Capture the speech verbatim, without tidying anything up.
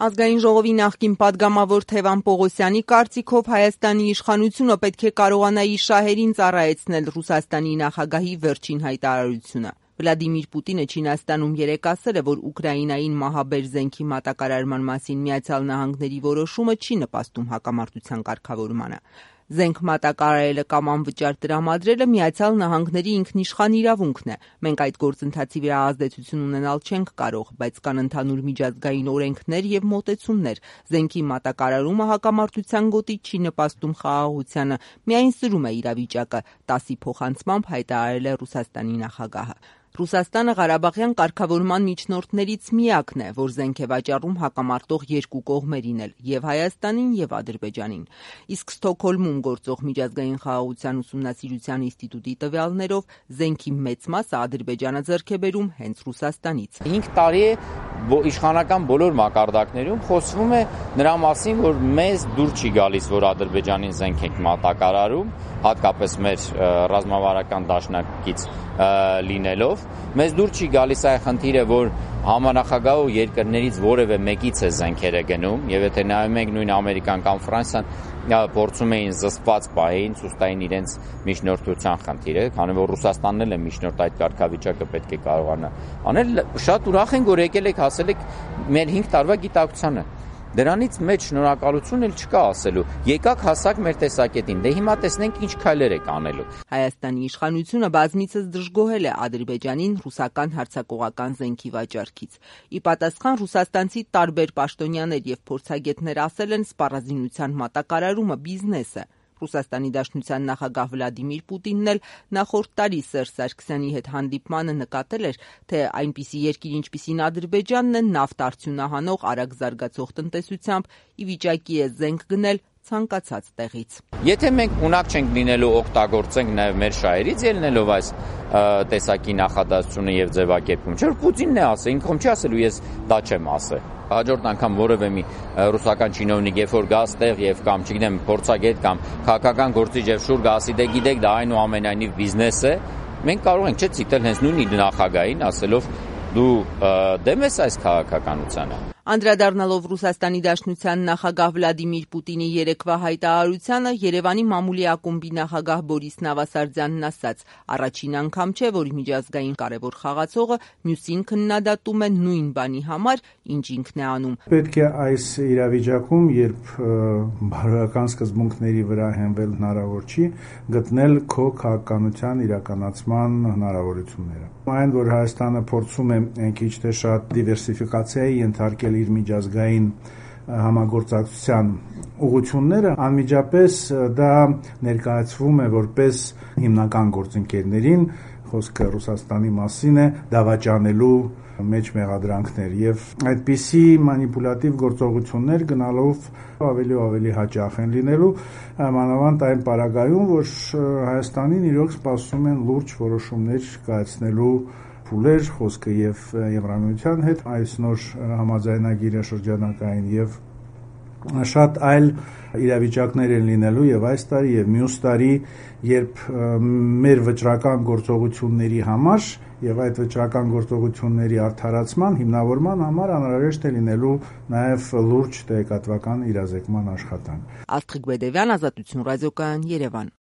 Ազգային ժողովի նախկին պատգամավոր Թևան Պողոսյանի կարծիքով Հայաստանի իշխանությունը պետք է կարողանա իր շահերին ծառայեցնել Ռուսաստանի նախագահի վերջին հայտարարությունը։ Վլադիմիր Պուտինը Չինաստանում երեկ ասել է, որ Ուկրաինային մահաբեր զենքի մատակարարման մասին Միացյալ Նահանգների որոշումը չի նպաստում հակամարտության կարգավորմանը։ Զենք մատակարարելը կամ անվճար տրամադրելը Միացյալ Նահանգների ինքնիշխան իրավունքն է։ Մենք այդ գործընթացի վրա ազդեցություն ունենալ չենք կարող, բայց կան ընդհանուր միջազգային օրենքներ եւ մոտեցումներ։ Զենքի մատակարարումը հակամարտության գոտի չի նպաստում խաղաղությանը, միայն սրում է իրավիճակը, տասի փոխանցմամբ հայտարարել է Ռուսաստանի նախագահը։ Ռուսաստանը Ղարաբաղյան կարգավորման միջնորդներից միակն է, որ զենք է վաճառում հակամարտող երկու կողմերին էլ՝ եւ Հայաստանին եւ Ադրբեջանին։ Իսկ Ստոկհոլմում գործող միջազգային խաղաղության ուսումնասիրության ինստիտուտի տվյալներով զենքի մեծ մասը Ադրբեջանը ձեռք է բերում հենց Ռուսաստանից։ հինգ տարի է իշխանական բոլոր մակարդակներում խոսվում է նրա մասին, որ մեզ դուր չի գալիս, որ Ադրբեջանին զենք ենք մատակարարում, հատկապես մեր ռազմավարական դաշնակից լինելով, մեզ դուր չի գալիս այն խնդիրը, որ համանախագահ երկրներից որևէ մեկից է զենքերը գնում, եւ եթե նայում ենք նույն Ամերիկան կամ Ֆրանսիան, փորձում էին զսպված պահեին ցույց տային իրենց միջնորդության խնդիրը, քանի որ Ռուսաստանն էլ է միջնորդ, այդ կարգավիճակը պետք է կարողանա անել։ Շատ ուրախ ենք, որ եկել եք ասել եք մեր հինգ տարվա գիտակցությանը։ Դրանից մեջ շնորհակալություն էլ չկա ասելու։ Եկաք հասակ մեր տեսակետին, դե հիմա տեսնենք ինչ քայլեր եք անելու։ Հայաստանի իշխանությունը բազմիցս դժգոհել է Ադրբեջանին ռուսական հարձակողական զենքի վաճառքից։ Ի պատասխան ռուսաստանցի տարբեր պաշտոնյաներ եւ փորձագետներ ասել են, սպառազինության մատակարարումը բիզնես է։ Ռուսաստանի Դաշնության նախագահ Վլադիմիր Պուտինն էլ նախորդ տարի Սերժ Սարգսյանի հետ հանդիպմանը նկատել էր, թե այնպիսի երկիր, ինչպիսին Ադրբեջանն է, նավթ արդյունահանող արագ զարգացող տնտեսությամբ, ի վիճակի է զենք գնել ցանկացած տեղից։ Եթե մենք ունակ չենք լինելու օգտագործենք նաև մեր շահերից ելնելով այս տեսակի նախադասությունը եւ ձևակերպում, չէ՞ որ Պուտինն է ասել, ինքն չի ասելու ես դա չեմ ասել։ Հաջորդ անգամ որևէ մի ռուսական չինովնիկ, երբ որ գա ստեղ եւ կամ չգիտեմ փորձագետ կամ քաղաքական գործիչ եւ շուր գա ասի դե գիտեք դա այնուամենայնիվ բիզնես է, մենք կարող ենք չէ՞ ցիտել հենց նույն նախագահին ասելով դու դեմ ես այս քաղաքականությանը։ Անդրադառնալով Ռուսաստանի Դաշնության նախագահ Վլադիմիր Պուտինի երեկվա հայտարարությանը, Երևանի մամուլի ակումբի նախագահ Բորիս Նավասարդյանն ասաց. առաջին անգամ չէ, որ միջազգային կարևոր խաղացողը մյուսին քննադատում է նույն բանի համար, ինչ ինքն է անում։ Պետք է այս իրավիճակում, երբ բարոյական սկզբունքների վրա հենվել հնարավոր չի, գտնել քո քաղաքականության իրականացման հնարավորությունները։ Այն, որ Հայաստանը փորձում է քիչ թե շատ դիվերսիֆիկացիայի ենթարկել իր միջազգային համագործակցության ուղղությունները, անմիջապես դա ներկայացվում է որպես հիմնական գործընկերներին, խոսքը Ռուսաստանի մասին է, դավաճանելու մեջ մեղադրանքներ եւ այդպիսի մանիպուլատիվ գործողություններ գնալով ավելի ու ավելի հաճախ են լինելու, մանավանդ այն պարագայում, որ Հայաստանին իրոք սպասում են լուրջ որոշումներ կայացնելու փուլեր, խոսքը եւ Եվրամիության հետ այս նոր համաձայնագիրը շրջանակային եւ շատ այլ իրավիճակներ են լինելու եւ այս տարի եւ մյուս տարի, երբ մեր վճռական գործողությունների համար եւ այդ վճռական գործողությունների արդարացման հիմնավորման համար անհրաժեշտ է լինելու նաեւ լուրջ տեղեկատվական իրազեկման աշխատանք։ Աստղիկ Բեդևյան, Ազատություն ռադիոկայան, Երևան։